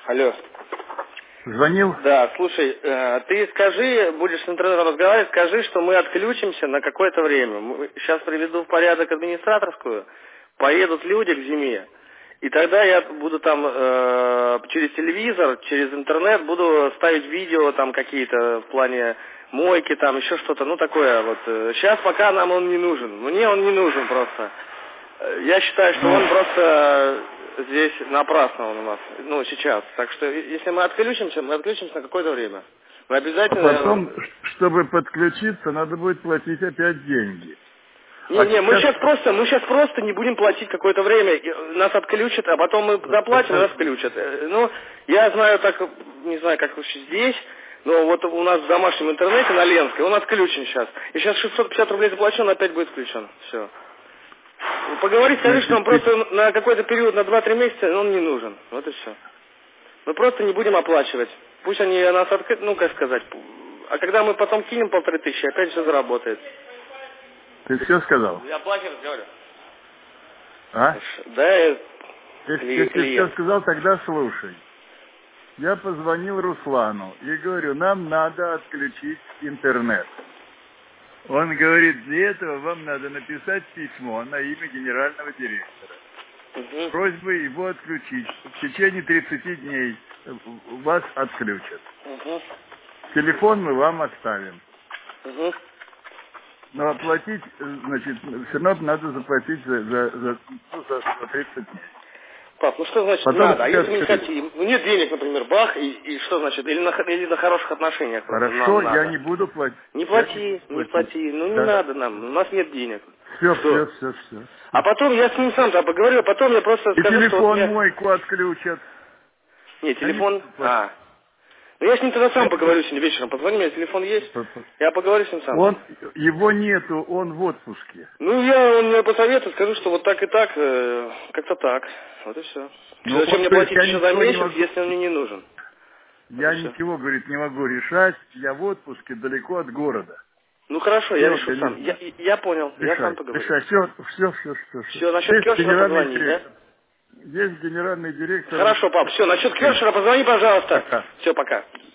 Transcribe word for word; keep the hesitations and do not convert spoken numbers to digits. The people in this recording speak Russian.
Алло. Звонил? Да, слушай, э, ты скажи, будешь с интернетом разговаривать, скажи, что мы отключимся на какое-то время. Сейчас приведу в порядок администраторскую, поедут люди к зиме, и тогда я буду там э, через телевизор, через интернет буду ставить видео там какие-то в плане мойки, там еще что-то, ну такое вот. Сейчас пока нам он не нужен, мне он не нужен просто. Я считаю, что он просто здесь напрасно он у нас, ну, сейчас. Так что, если мы отключимся, мы отключимся на какое-то время. Мы обязательно... А потом, чтобы подключиться, надо будет платить опять деньги. Не, а не, сейчас... мы сейчас просто, мы сейчас просто не будем платить какое-то время. Нас отключат, а потом мы заплатим, и нас включат. Ну, я знаю так, не знаю, как здесь, но вот у нас в домашнем интернете на Ленской, он отключен сейчас. И сейчас шестьсот пятьдесят рублей заплачу, он опять будет включен. Все. Поговори, скажи, что он просто на какой-то период, на два-три месяца, он не нужен. Вот и все. Мы просто не будем оплачивать. Пусть они нас открыты, ну, как сказать. А когда мы потом кинем полторы тысячи, опять все заработает. Ты все сказал? Я оплачиваю, говорю. А? Да, я... Если, если ты все сказал, тогда слушай. Я позвонил Руслану и говорю, нам надо отключить интернет. Он говорит, для этого вам надо написать письмо на имя генерального директора. Угу. Просьбой его отключить. В течение тридцати дней вас отключат. Угу. Телефон мы вам оставим. Угу. Но оплатить, значит, все равно надо заплатить за, за, за, ну, за, за тридцать дней. Пап, ну что значит Потом надо? А если мы не скажи. хотим? Ну нет денег, например, бах, и, и что значит? Или на, или на хороших отношениях? Хорошо, нам я надо. не буду платить. Не плати, не, не плати. Ну да. не надо нам, у нас нет денег. Все, Что? все, все, все. А потом я с ним сам там поговорю, а потом я просто И скажу, телефон что... Вот я... мойку отключат. Не, телефон... Они... А. Ну я с ним тогда сам поговорю сегодня вечером. Позвони, у меня телефон есть. Я поговорю с ним сам. Он, его нету, он в отпуске. Ну я, он мне посоветует, скажу, что вот так и так, э, как-то так. Вот и все. Ну, Зачем вот, мне платить я еще за ничего не месяц, могу... если он мне не нужен? Я Вот ничего, говорит, не могу решать. Я в отпуске далеко от города. Ну хорошо, я Делать решу я не сам. Я, знаю. я понял, я сам Решай, поговорю. решай. Все, все, все, все. Все, насчет Есть Кершера генеральный позвони, да? директор. Есть генеральный директор. Хорошо, пап, все, насчет Кершера позвони, пожалуйста. Пока. Все, пока.